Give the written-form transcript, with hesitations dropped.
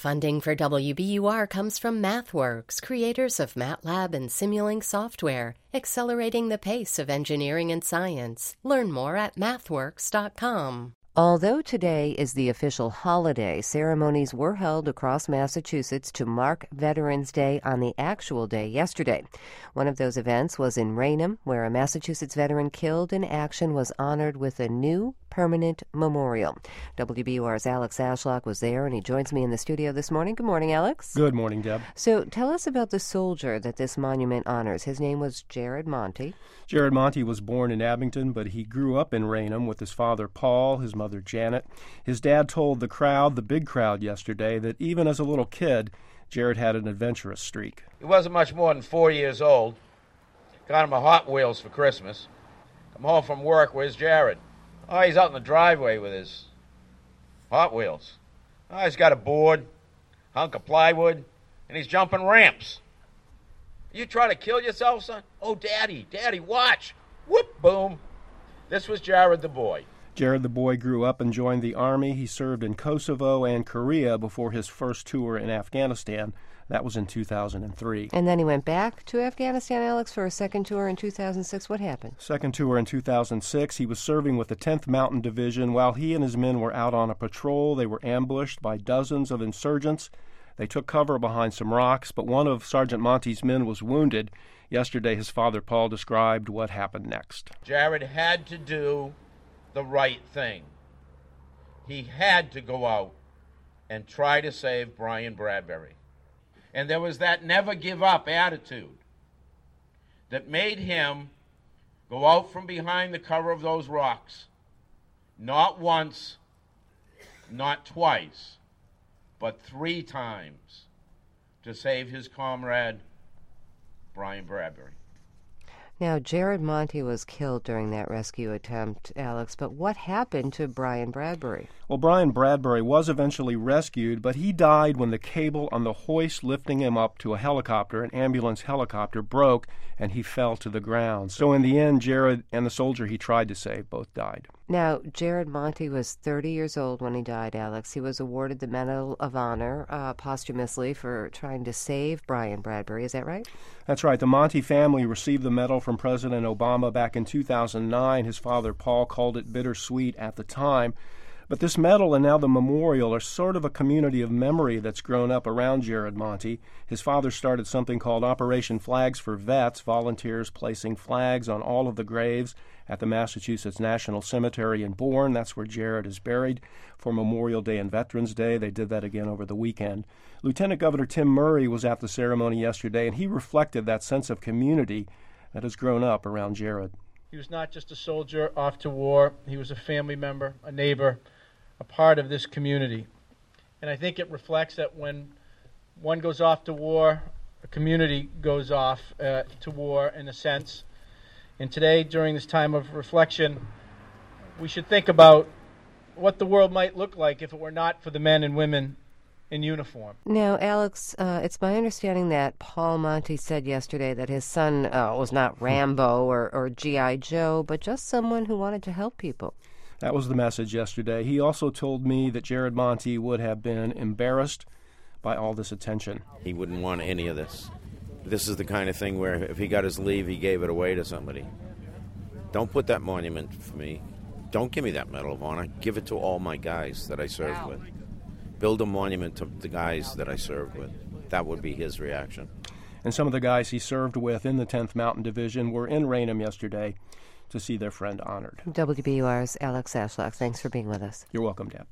Funding for WBUR comes from MathWorks, creators of MATLAB and Simulink software, accelerating the pace of engineering and science. Learn more at mathworks.com. Although today is the official holiday, ceremonies were held across Massachusetts to mark Veterans Day on the actual day yesterday. One of those events was in Raynham, where a Massachusetts veteran killed in action was honored with a new permanent memorial. WBUR's Alex Ashlock was there, and he joins me in the studio this morning. Good morning, Alex. Good morning, Deb. So tell us about the soldier that this monument honors. His name was Jared Monte. Jared Monte was born in Abington, but he grew up in Raynham with his father, Paul, his mother, Janet. His dad told the big crowd yesterday, that even as a little kid, Jared had an adventurous streak. He wasn't much more than 4 years old. Got him a Hot Wheels for Christmas. Come home from work, where's Jared? Oh, he's out in the driveway with his Hot Wheels. Oh, he's got a board, hunk of plywood, and he's jumping ramps. You trying to kill yourself, son? Oh, Daddy, watch. Whoop, boom. This was Jared the boy. Jared the boy grew up and joined the Army. He served in Kosovo and Korea before his first tour in Afghanistan. That was in 2003. And then he went back to Afghanistan, Alex, for a second tour in 2006. What happened? Second tour in 2006. He was serving with the 10th Mountain Division. While he and his men were out on a patrol, they were ambushed by dozens of insurgents. They took cover behind some rocks, but one of Sergeant Monte's men was wounded. Yesterday, his father, Paul, described what happened next. Jared had to do the right thing. He had to go out and try to save Brian Bradbury. And there was that never give up attitude that made him go out from behind the cover of those rocks, not once, not twice, but 3 times, to save his comrade, Brian Bradbury. Now, Jared Monte was killed during that rescue attempt, Alex, but what happened to Brian Bradbury? Well, Brian Bradbury was eventually rescued, but he died when the cable on the hoist lifting him up to a helicopter, an ambulance helicopter, broke, and he fell to the ground. So in the end, Jared and the soldier he tried to save both died. Now, Jared Monte was 30 years old when he died, Alex. He was awarded the Medal of Honor posthumously for trying to save Brian Bradbury. Is that right? That's right. The Monte family received the medal from President Obama back in 2009. His father, Paul, called it bittersweet at the time. But this medal and now the memorial are sort of a community of memory that's grown up around Jared Monte. His father started something called Operation Flags for Vets, volunteers placing flags on all of the graves at the Massachusetts National Cemetery in Bourne. That's where Jared is buried for Memorial Day and Veterans Day. They did that again over the weekend. Lieutenant Governor Tim Murray was at the ceremony yesterday, and he reflected that sense of community that has grown up around Jared. He was not just a soldier off to war. He was a family member, a neighbor, a part of this community. And I think it reflects that when one goes off to war, a community goes off to war in a sense. And today, during this time of reflection, we should think about what the world might look like if it were not for the men and women in uniform. Now, Alex, it's my understanding that Paul Monte said yesterday that his son was not Rambo or G.I. Joe, but just someone who wanted to help people. That was the message yesterday. He also told me that Jared Monte would have been embarrassed by all this attention. He wouldn't want any of this. This is the kind of thing where if he got his leave, he gave it away to somebody. Don't put that monument for me. Don't give me that Medal of Honor. Give it to all my guys that I served with. Build a monument to the guys that I served with. That would be his reaction. And some of the guys he served with in the 10th Mountain Division were in Raynham yesterday to see their friend honored. WBUR's Alex Ashlock, thanks for being with us. You're welcome, Deb.